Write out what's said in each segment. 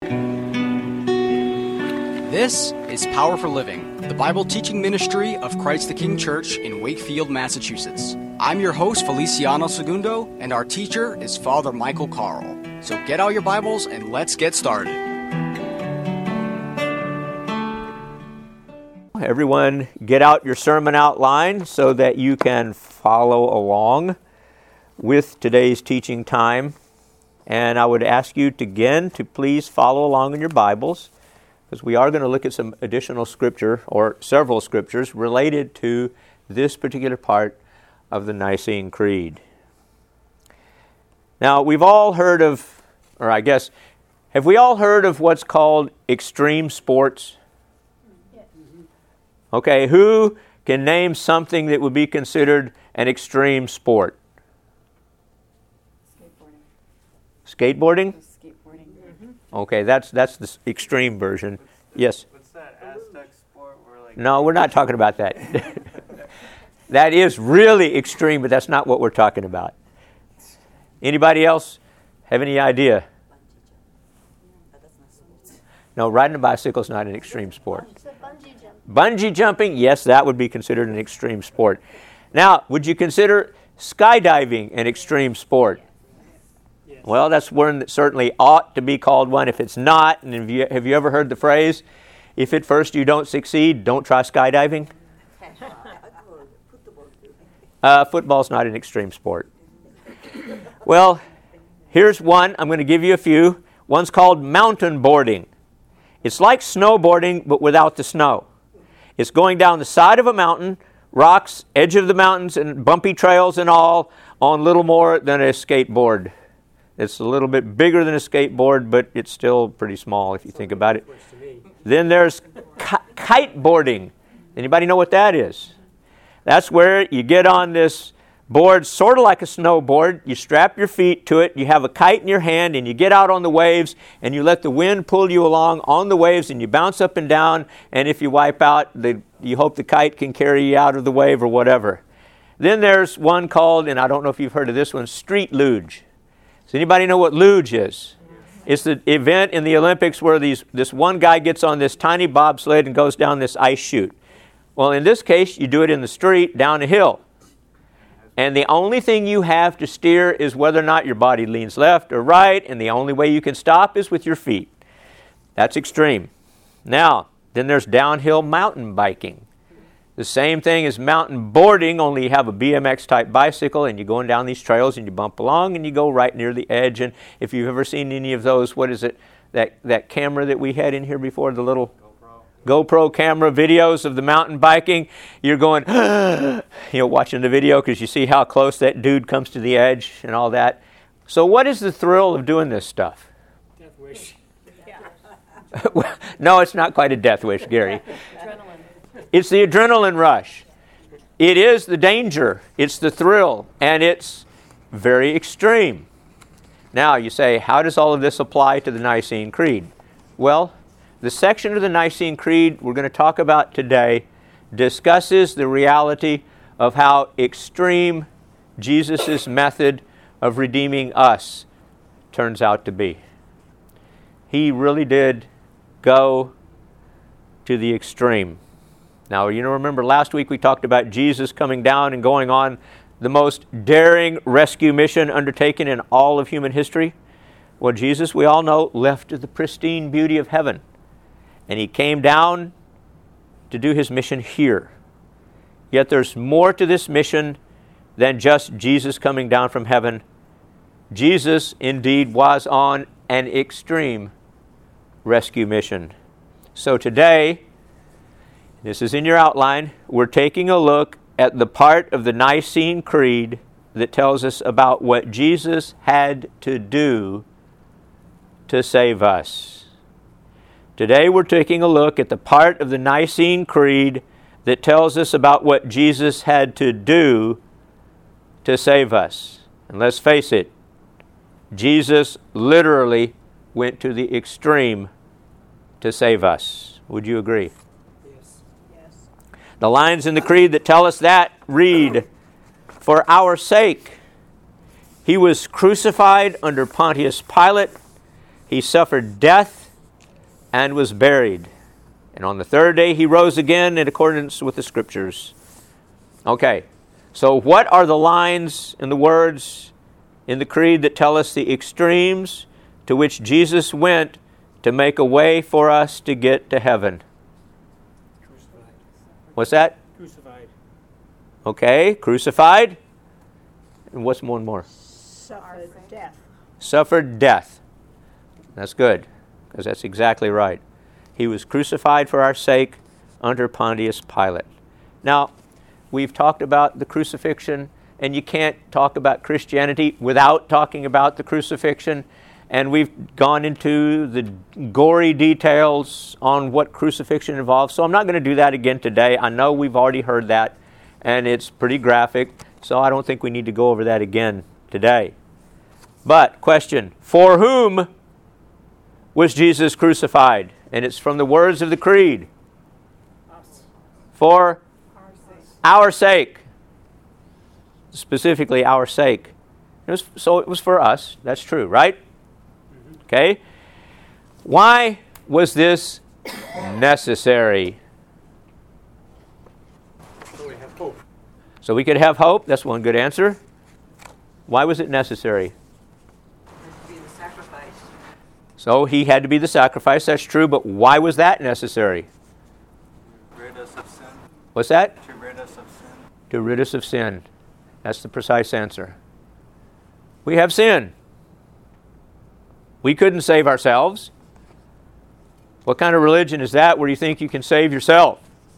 This is Power for Living, the Bible teaching ministry of Christ the King Church in Wakefield, Massachusetts. I'm your host, Feliciano Segundo, and our teacher is Father Michael Carl. So get out your Bibles and let's get started. Everyone, get out your sermon outline so that you can follow along with today's teaching time. And I would ask you to please follow along in your Bibles, because we are going to look at some additional scripture, or several scriptures, related to this particular part of the Nicene Creed. Now, we've all heard of, or I guess, have we all heard of what's called extreme sports? Yes. Okay, who can name something that would be considered an extreme sport? Skateboarding? Okay, that's the extreme version. Yes? What's that Aztec sport where No, we're not talking about that. That is really extreme, but that's not what we're talking about. Anybody else have any idea? No, riding a bicycle is not an extreme sport. Bungee jumping, yes, that would be considered an extreme sport. Now, would you consider skydiving an extreme sport? Well, that's one that certainly ought to be called one. If it's not, and have you ever heard the phrase, if at first you don't succeed, don't try skydiving? Football's not an extreme sport. Well, here's one. I'm going to give you a few. One's called mountain boarding. It's like snowboarding, but without the snow. It's going down the side of a mountain, rocks, edge of the mountains, and bumpy trails and all, on little more than a skateboard. It's a little bit bigger than a skateboard, but it's still pretty small if you think about it. Then there's kiteboarding. Anybody know what that is? That's where you get on this board, sort of like a snowboard. You strap your feet to it. You have a kite in your hand, and you get out on the waves, and you let the wind pull you along on the waves, and you bounce up and down. And if you wipe out, you hope the kite can carry you out of the wave or whatever. Then there's one called, and I don't know if you've heard of this one, street luge. Does anybody know what luge is? It's the event in the Olympics where this one guy gets on this tiny bobsled and goes down this ice chute. Well, in this case, you do it in the street down a hill. And the only thing you have to steer is whether or not your body leans left or right, and the only way you can stop is with your feet. That's extreme. Now, then there's downhill mountain biking. The same thing as mountain boarding, only you have a BMX-type bicycle, and you're going down these trails, and you bump along, and you go right near the edge. And if you've ever seen any of those, what is it, that camera that we had in here before, the little GoPro camera videos of the mountain biking, you're going, watching the video because you see how close that dude comes to the edge and all that. So what is the thrill of doing this stuff? Death wish. No, it's not quite a death wish, Gary. It's the adrenaline rush. It is the danger. It's the thrill. And it's very extreme. Now, you say, how does all of this apply to the Nicene Creed? Well, the section of the Nicene Creed we're going to talk about today discusses the reality of how extreme Jesus' method of redeeming us turns out to be. He really did go to the extreme. Now, remember last week we talked about Jesus coming down and going on the most daring rescue mission undertaken in all of human history? Well, Jesus, we all know, left the pristine beauty of heaven. And he came down to do his mission here. Yet there's more to this mission than just Jesus coming down from heaven. Jesus, indeed, was on an extreme rescue mission. So today, this is in your outline, we're taking a look at the part of the Nicene Creed that tells us about what Jesus had to do to save us. Today we're taking a look at the part of the Nicene Creed that tells us about what Jesus had to do to save us. And let's face it, Jesus literally went to the extreme to save us. Would you agree? Yes. The lines in the creed that tell us that read, "For our sake, he was crucified under Pontius Pilate. He suffered death and was buried. And on the third day he rose again in accordance with the Scriptures. Okay, so what are the lines and the words in the Creed that tell us the extremes to which Jesus went to make a way for us to get to heaven? Crucified. What's that? Crucified. Okay, crucified. And what's one more? Suffered death. Suffered death. That's good, because that's exactly right. He was crucified for our sake under Pontius Pilate. Now, we've talked about the crucifixion, and you can't talk about Christianity without talking about the crucifixion. And we've gone into the gory details on what crucifixion involves. So I'm not going to do that again today. I know we've already heard that, and it's pretty graphic. So I don't think we need to go over that again today. But, question, for whom was Jesus crucified? And it's from the words of the Creed. Us. For our sake. Specifically, our sake. So it was for us. That's true, right? Okay. Why was this necessary? So we have hope. So we could have hope. That's one good answer. Why was it necessary? To be the sacrifice. So he had to be the sacrifice. That's true. But why was that necessary? Rid us of sin. What's that? To rid us of sin. To rid us of sin. That's the precise answer. We have sin. We couldn't save ourselves. What kind of religion is that where you think you can save yourself?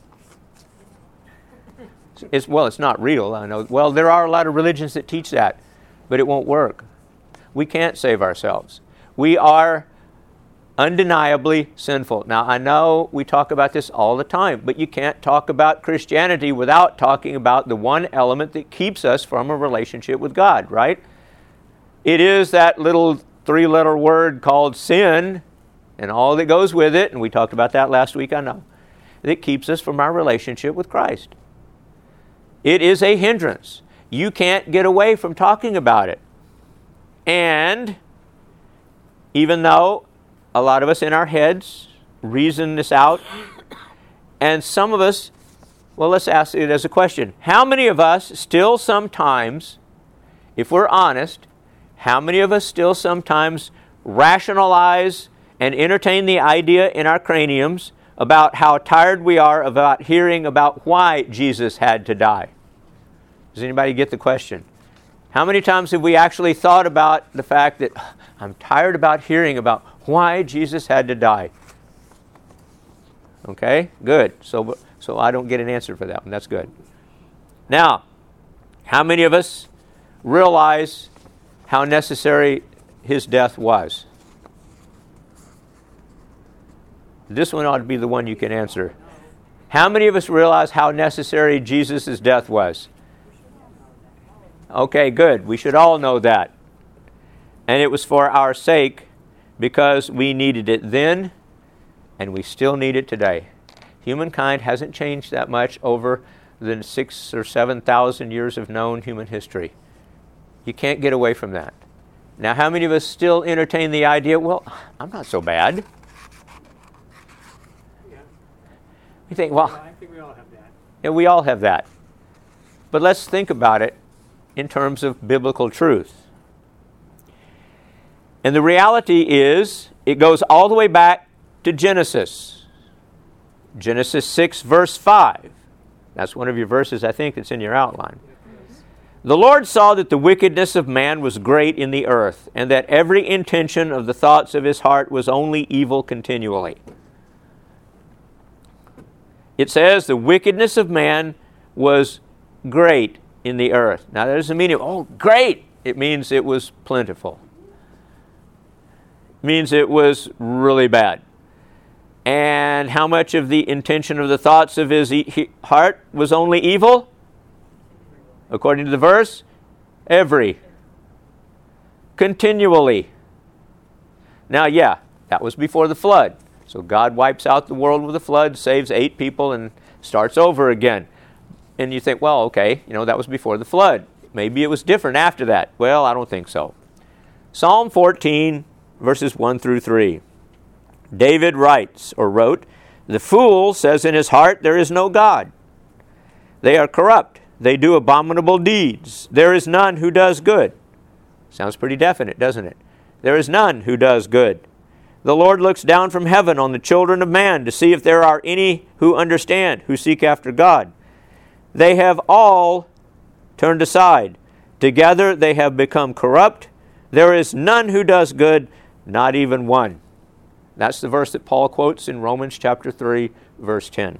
It's not real, I know. Well, there are a lot of religions that teach that, but it won't work. We can't save ourselves. We are undeniably sinful. Now, I know we talk about this all the time, but you can't talk about Christianity without talking about the one element that keeps us from a relationship with God, right? It is that little three-letter word called sin and all that goes with it, and we talked about that last week, I know, that keeps us from our relationship with Christ. It is a hindrance. You can't get away from talking about it. And even though a lot of us in our heads reason this out, and some of us, well, let's ask it as a question. How many of us still sometimes, if we're honest, how many of us still sometimes rationalize and entertain the idea in our craniums about how tired we are about hearing about why Jesus had to die? Does anybody get the question? How many times have we actually thought about the fact that I'm tired about hearing about why Jesus had to die? Okay, good. So I don't get an answer for that one. That's good. Now, how many of us realize how necessary his death was? This one ought to be the one you can answer. How many of us realize how necessary Jesus' death was? Okay, good. We should all know that. And it was for our sake because we needed it then and we still need it today. Humankind hasn't changed that much over the 6,000 or 7,000 years of known human history. You can't get away from that. Now, how many of us still entertain the idea, well, I'm not so bad? Yeah. We think, well, I think we all have that. yeah, we all have that. But let's think about it in terms of biblical truth. And the reality is, it goes all the way back to Genesis. Genesis 6, verse 5. That's one of your verses, I think, that's in your outline. The Lord saw that the wickedness of man was great in the earth, and that every intention of the thoughts of his heart was only evil continually. It says the wickedness of man was great in the earth. Now, that doesn't mean, great! It means it was plentiful. It means it was really bad. And how much of the intention of the thoughts of his heart was only evil? According to the verse, every. Continually. Now, yeah, that was before the flood. So God wipes out the world with a flood, saves 8 people, and starts over again. And you think, well, okay, that was before the flood. Maybe it was different after that. Well, I don't think so. Psalm 14, verses 1 through 3. David writes or wrote, "The fool says in his heart, there is no God. They are corrupt. They do abominable deeds. There is none who does good." Sounds pretty definite, doesn't it? There is none who does good. The Lord looks down from heaven on the children of man to see if there are any who understand, who seek after God. They have all turned aside. Together they have become corrupt. There is none who does good, not even one. That's the verse that Paul quotes in Romans chapter 3, verse 10.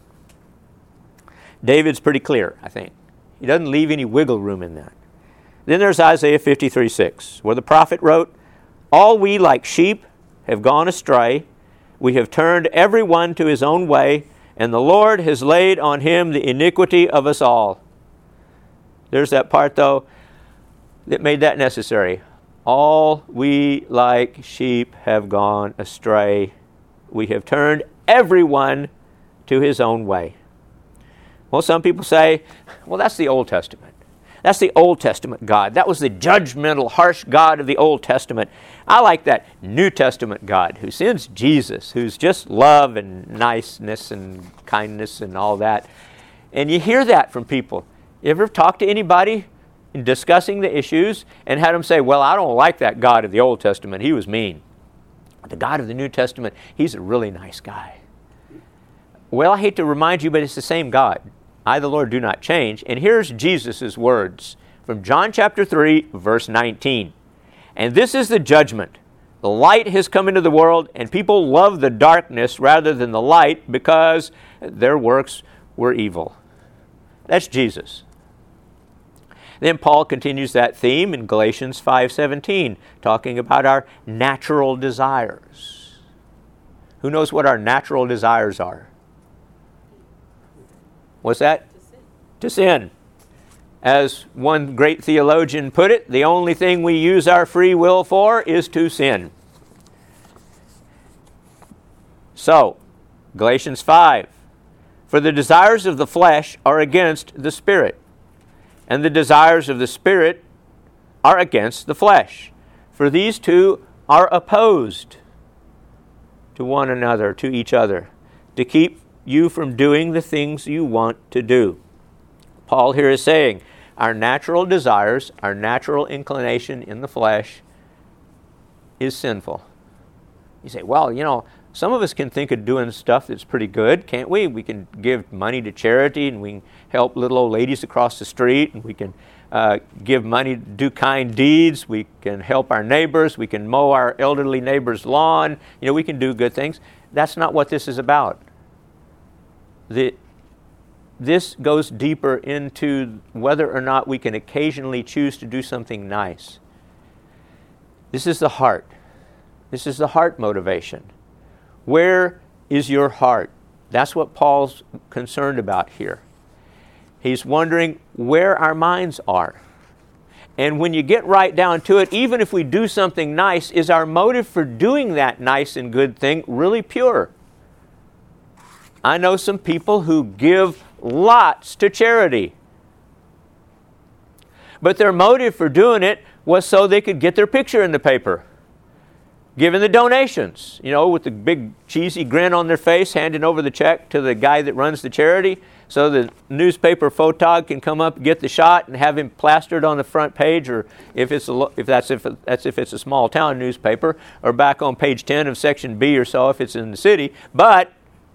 David's pretty clear, I think. He doesn't leave any wiggle room in that. Then there's Isaiah 53:6, where the prophet wrote, "All we like sheep have gone astray. We have turned every one to his own way, and the Lord has laid on him the iniquity of us all." There's that part, though, that made that necessary. All we like sheep have gone astray. We have turned everyone to his own way. Well, some people say, well, that's the Old Testament. That's the Old Testament God. That was the judgmental, harsh God of the Old Testament. I like that New Testament God who sends Jesus, who's just love and niceness and kindness and all that. And you hear that from people. You ever talk to anybody in discussing the issues and had them say, well, I don't like that God of the Old Testament. He was mean. The God of the New Testament, he's a really nice guy. Well, I hate to remind you, but it's the same God. I, the Lord, do not change. And here's Jesus' words from John chapter 3, verse 19. "And this is the judgment. The light has come into the world, and people love the darkness rather than the light because their works were evil." That's Jesus. Then Paul continues that theme in Galatians 5:17, talking about our natural desires. Who knows what our natural desires are? What's that? To sin. As one great theologian put it, the only thing we use our free will for is to sin. So, Galatians 5, "For the desires of the flesh are against the Spirit, and the desires of the Spirit are against the flesh. For these two are opposed to one another, to each other, to keep you from doing the things you want to do." Paul here is saying our natural desires, our natural inclination in the flesh is sinful. You say, well, some of us can think of doing stuff that's pretty good, can't we? We can give money to charity, and we can help little old ladies across the street, and we can give money to do kind deeds. We can help our neighbors. We can mow our elderly neighbor's lawn. We can do good things. That's not what this is about. This goes deeper into whether or not we can occasionally choose to do something nice. This is the heart. This is the heart motivation. Where is your heart? That's what Paul's concerned about here. He's wondering where our minds are. And when you get right down to it, even if we do something nice, is our motive for doing that nice and good thing really pure? I know some people who give lots to charity. But their motive for doing it was so they could get their picture in the paper. Giving the donations, with the big cheesy grin on their face, handing over the check to the guy that runs the charity, so the newspaper photog can come up, get the shot, and have him plastered on the front page, or if it's a small town newspaper, or back on page 10 of section B or so if it's in the city. But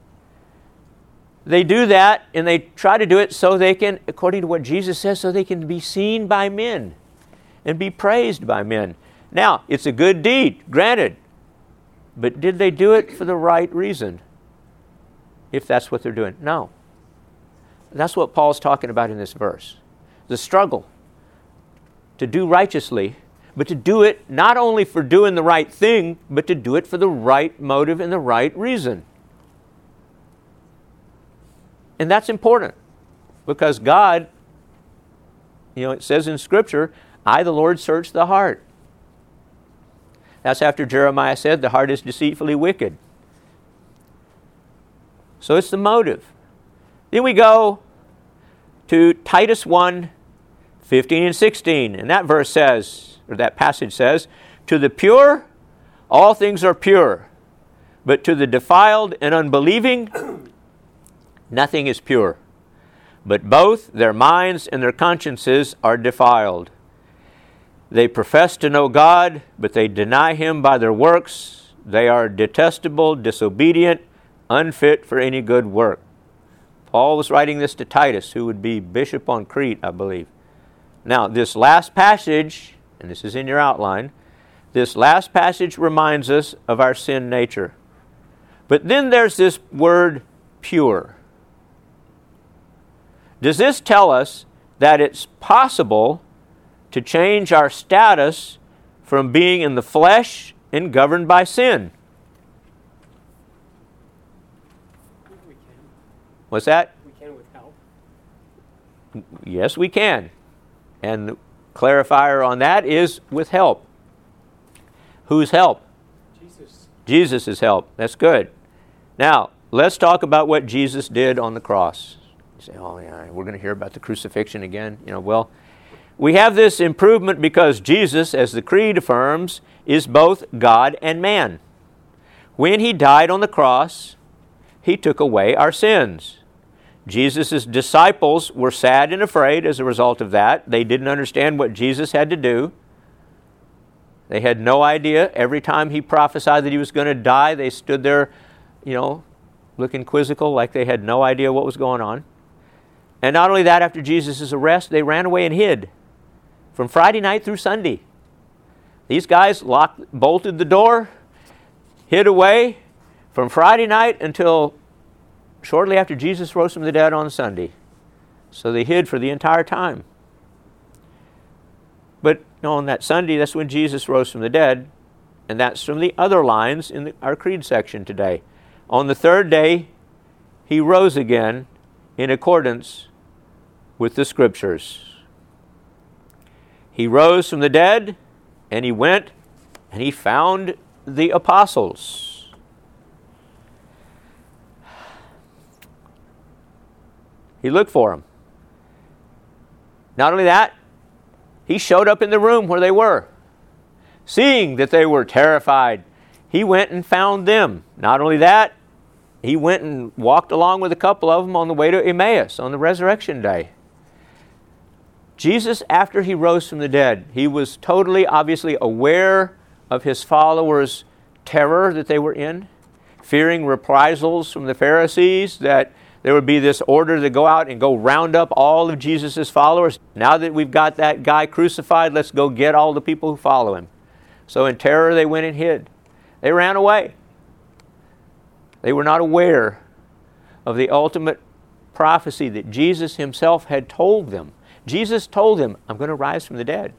they do that, and they try to do it so they can, according to what Jesus says, so they can be seen by men and be praised by men. Now, it's a good deed, granted, but did they do it for the right reason? If that's what they're doing? No. That's what Paul's talking about in this verse. The struggle to do righteously, but to do it not only for doing the right thing, but to do it for the right motive and the right reason. And that's important because God, it says in Scripture, I, the Lord, search the heart. That's after Jeremiah said, the heart is deceitfully wicked. So it's the motive. Then we go to Titus 1, 15 and 16. And that verse says, or that passage says, to the pure, all things are pure. But to the defiled and unbelieving, nothing is pure. But both their minds and their consciences are defiled. They profess to know God, but they deny Him by their works. They are detestable, disobedient, unfit for any good work. Paul was writing this to Titus, who would be bishop on Crete, I believe. Now, this last passage, and this is in your outline, this last passage reminds us of our sin nature. But then there's this word pure. Does this tell us that it's possible to change our status from being in the flesh and governed by sin? We can. What's that? We can with help. Yes, we can. And the clarifier on that is with help. Whose help? Jesus. Jesus' help. That's good. Now, let's talk about what Jesus did on the cross. You say, oh yeah, we're going to hear about the crucifixion again. Well, we have this improvement because Jesus, as the Creed affirms, is both God and man. When He died on the cross, He took away our sins. Jesus' disciples were sad and afraid as a result of that. They didn't understand what Jesus had to do. They had no idea. Every time He prophesied that He was going to die, they stood there, looking quizzical, like they had no idea what was going on. And not only that, after Jesus' arrest, they ran away and hid from Friday night through Sunday. These guys bolted the door, hid away from Friday night until shortly after Jesus rose from the dead on Sunday. So they hid for the entire time. But on that Sunday, that's when Jesus rose from the dead, and that's from the other lines in our creed section today. On the third day, He rose again in accordance with the Scriptures. He rose from the dead, and He went and He found the apostles. He looked for them. Not only that, He showed up in the room where they were. Seeing that they were terrified, He went and found them. Not only that, He went and walked along with a couple of them on the way to Emmaus on the resurrection day. Jesus, after He rose from the dead, He was totally, obviously aware of His followers' terror that they were in, fearing reprisals from the Pharisees, that there would be this order to go out and go round up all of Jesus' followers. Now that we've got that guy crucified, let's go get all the people who follow Him. So in terror, they went and hid. They ran away. They were not aware of the ultimate prophecy that Jesus Himself had told them. Jesus told them, I'm going to rise from the dead.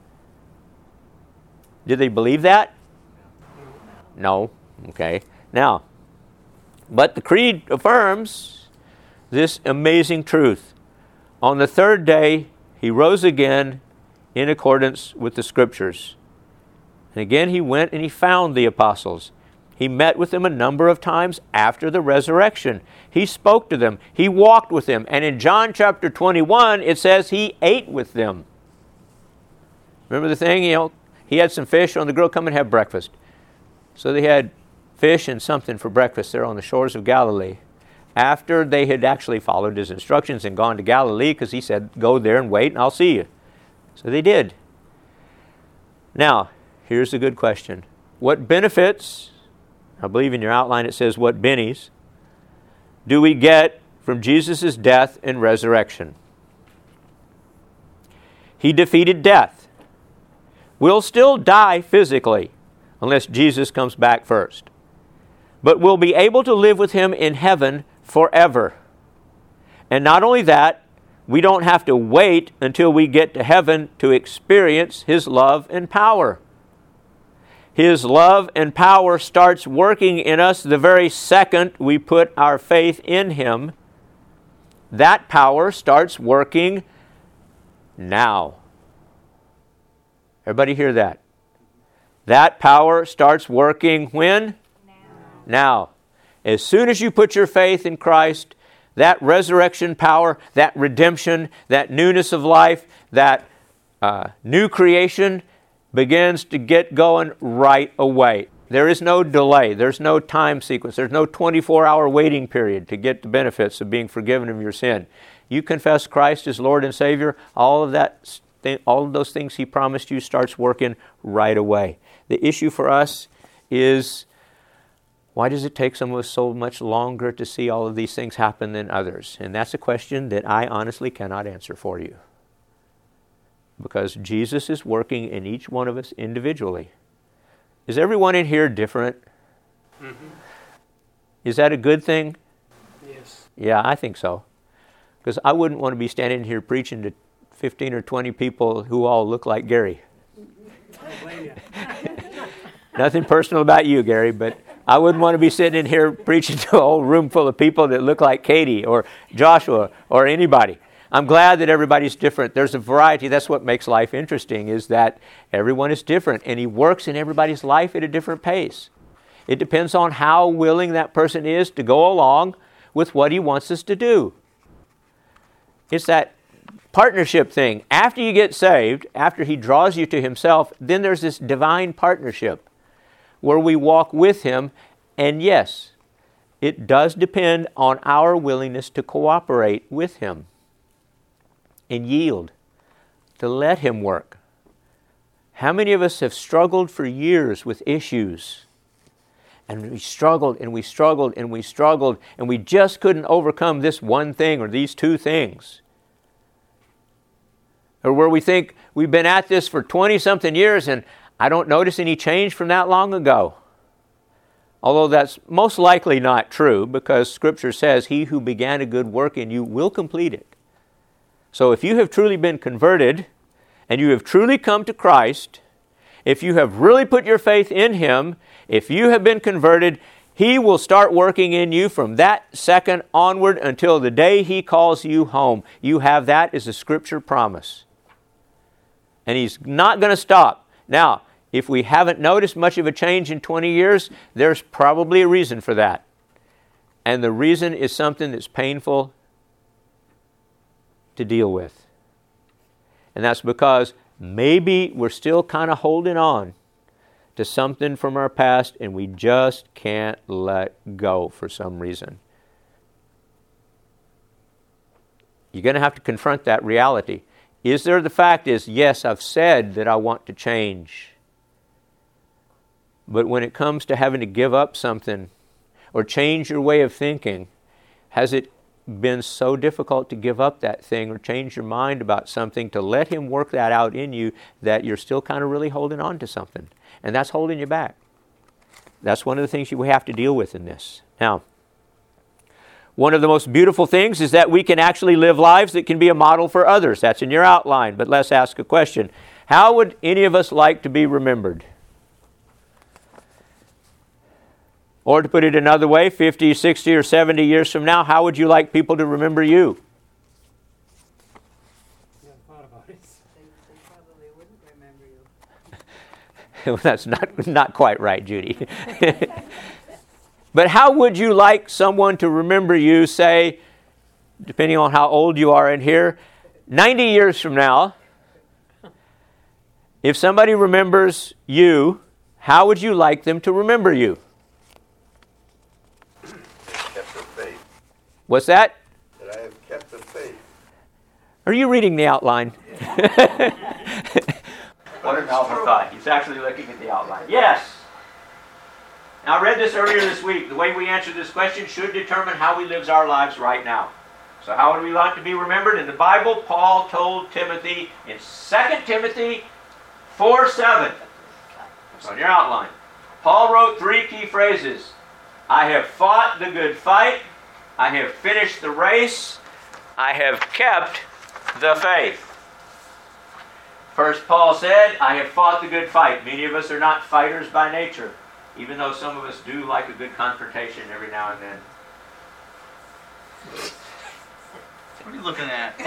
Did they believe that? No. Okay. Now, but the Creed affirms this amazing truth. On the third day, He rose again in accordance with the Scriptures. And again, He went and He found the apostles. He met with them a number of times after the resurrection. He spoke to them. He walked with them. And in John chapter 21, it says He ate with them. Remember the thing? He had some fish on the grill. Come and have breakfast. So they had fish and something for breakfast there on the shores of Galilee. After they had actually followed His instructions and gone to Galilee, because He said, go there and wait and I'll see you. So they did. Now, here's a good question. What benefits, I believe in your outline it says what bennies, do we get from Jesus' death and resurrection? He defeated death. We'll still die physically unless Jesus comes back first. But we'll be able to live with Him in heaven forever. And not only that, we don't have to wait until we get to heaven to experience His love and power. His love and power starts working in us the very second we put our faith in Him. That power starts working now. Everybody hear that? That power starts working when? Now. As soon as you put your faith in Christ, that resurrection power, that redemption, that newness of life, that new creation begins to get going right away. There is no delay. There's no time sequence. There's no 24-hour waiting period to get the benefits of being forgiven of your sin. You confess Christ as Lord and Savior, all of those things He promised you starts working right away. The issue for us is, why does it take some of us so much longer to see all of these things happen than others? And that's a question that I honestly cannot answer for you. Because Jesus is working in each one of us individually. Is everyone in here different? Mm-hmm. Is that a good thing? Yes. Yeah, I think so. Because I wouldn't want to be standing here preaching to 15 or 20 people who all look like Gary. I don't blame you. Nothing personal about you, Gary, but I wouldn't want to be sitting in here preaching to a whole room full of people that look like Katie or Joshua or anybody. I'm glad that everybody's different. There's a variety. That's what makes life interesting, is that everyone is different, and He works in everybody's life at a different pace. It depends on how willing that person is to go along with what He wants us to do. It's that partnership thing. After you get saved, after He draws you to Himself, then there's this divine partnership where we walk with Him, and yes, it does depend on our willingness to cooperate with Him and yield, to let Him work. How many of us have struggled for years with issues? And we struggled and we struggled and we struggled, and we just couldn't overcome this one thing or these two things. Or where we think we've been at this for 20-something years and I don't notice any change from that long ago. Although that's most likely not true, because Scripture says, He who began a good work in you will complete it. So if you have truly been converted, and you have truly come to Christ, if you have really put your faith in Him, if you have been converted, He will start working in you from that second onward until the day He calls you home. You have that as a Scripture promise. And He's not going to stop. Now, if we haven't noticed much of a change in 20 years, there's probably a reason for that. And the reason is something that's painful to deal with. And that's because maybe we're still kind of holding on to something from our past and we just can't let go for some reason. You're going to have to confront that reality. The fact is, yes, I've said that I want to change. But when it comes to having to give up something or change your way of thinking, has it been so difficult to give up that thing or change your mind about something, to let Him work that out in you, that you're still kind of really holding on to something? And that's holding you back. That's one of the things we have to deal with in this. Now, one of the most beautiful things is that we can actually live lives that can be a model for others. That's in your outline, but let's ask a question. How would any of us like to be remembered? Or to put it another way, 50, 60, or 70 years from now, how would you like people to remember you? I haven't thought about it. They probably wouldn't remember you. That's not quite right, Judy. But how would you like someone to remember you, say, depending on how old you are in here, 90 years from now? If somebody remembers you, how would you like them to remember you? Kept the faith. What's that? That I have kept the faith. Are you reading the outline? What an alpha thought. He's actually looking at the outline. Yes. Now, I read this earlier this week. The way we answer this question should determine how we live our lives right now. So how would we like to be remembered? In the Bible, Paul told Timothy in 2 Timothy 4:7. It's on your outline. Paul wrote 3 key phrases. I have fought the good fight. I have finished the race. I have kept the faith. First, Paul said, I have fought the good fight. Many of us are not fighters by nature, even though some of us do like a good confrontation every now and then. What are you looking at?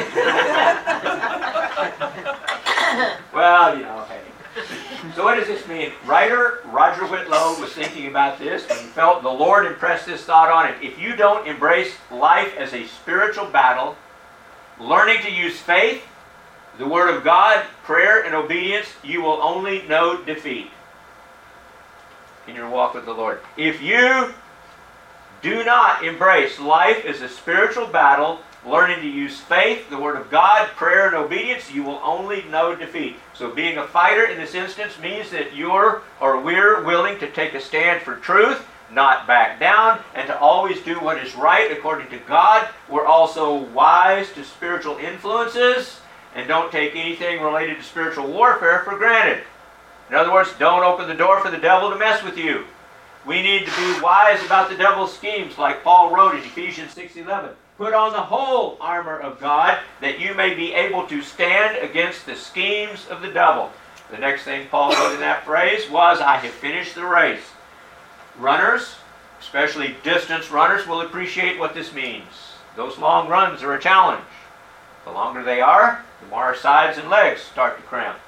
Well, hey. So what does this mean? Writer Roger Whitlow was thinking about this and felt the Lord impressed this thought on him. If you don't embrace life as a spiritual battle, learning to use faith, the Word of God, prayer, and obedience, you will only know defeat. in your walk with the Lord. If you do not embrace life as a spiritual battle, learning to use faith, the Word of God, prayer, and obedience, you will only know defeat. So being a fighter in this instance means that we're willing to take a stand for truth, not back down, and to always do what is right according to God. We're also wise to spiritual influences and don't take anything related to spiritual warfare for granted. In other words, don't open the door for the devil to mess with you. We need to be wise about the devil's schemes, like Paul wrote in Ephesians 6:11. Put on the whole armor of God, that you may be able to stand against the schemes of the devil. The next thing Paul wrote in that phrase was, I have finished the race. Runners, especially distance runners, will appreciate what this means. Those long runs are a challenge. The longer they are, the more our sides and legs start to cramp.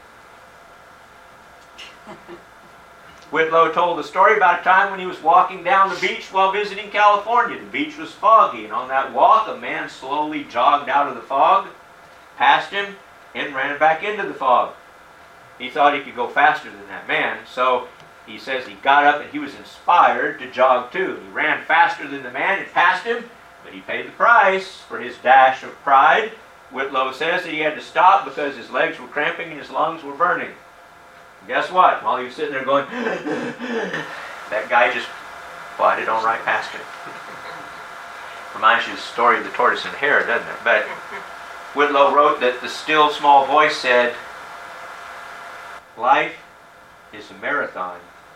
Whitlow told a story about a time when he was walking down the beach while visiting California. The beach was foggy, and on that walk, a man slowly jogged out of the fog, passed him, and ran back into the fog. He thought he could go faster than that man, so he says he got up and he was inspired to jog too. He ran faster than the man and passed him, but he paid the price for his dash of pride. Whitlow says that he had to stop because his legs were cramping and his lungs were burning. Guess what? While he was sitting there going, that guy just glided on right past him. Reminds you of the story of the tortoise and hare, doesn't it? But Whitlow wrote that the still small voice said, life is a marathon,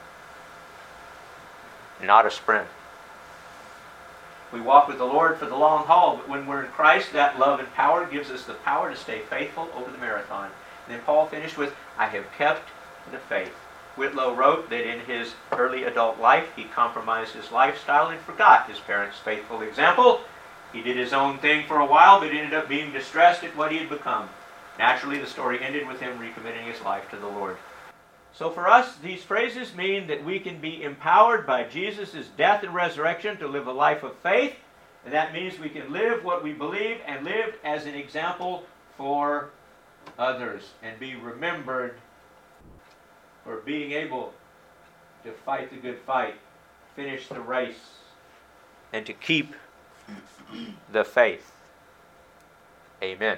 not a sprint. We walk with the Lord for the long haul, but when we're in Christ, that love and power gives us the power to stay faithful over the marathon. And then Paul finished with, I have kept the faith. Whitlow wrote that in his early adult life, he compromised his lifestyle and forgot his parents' faithful example. He did his own thing for a while, but ended up being distressed at what he had become. Naturally, the story ended with him recommitting his life to the Lord. So for us, these phrases mean that we can be empowered by Jesus' death and resurrection to live a life of faith, and that means we can live what we believe and live as an example for others and be remembered for being able to fight the good fight, finish the race, and to keep the faith. Amen.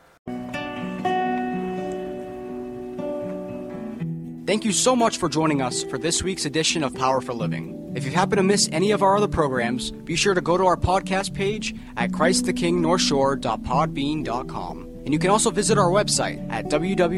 Thank you so much for joining us for this week's edition of Power for Living. If you happen to miss any of our other programs, be sure to go to our podcast page at ChristTheKingNorthshore.podbean.com. And you can also visit our website at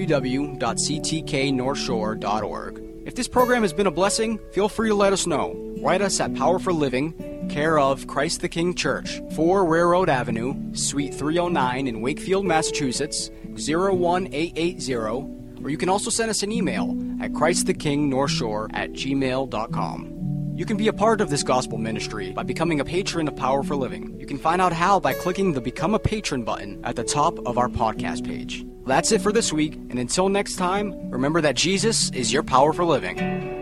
www.ctknorthshore.org. If this program has been a blessing, feel free to let us know. Write us at Power for Living, care of Christ the King Church, 4 Railroad Avenue, Suite 309 in Wakefield, Massachusetts, 01880, or you can also send us an email at ChristTheKingNorthshore@gmail.com. You can be a part of this gospel ministry by becoming a patron of Power for Living. You can find out how by clicking the Become a Patron button at the top of our podcast page. That's it for this week, and until next time, remember that Jesus is your power for living.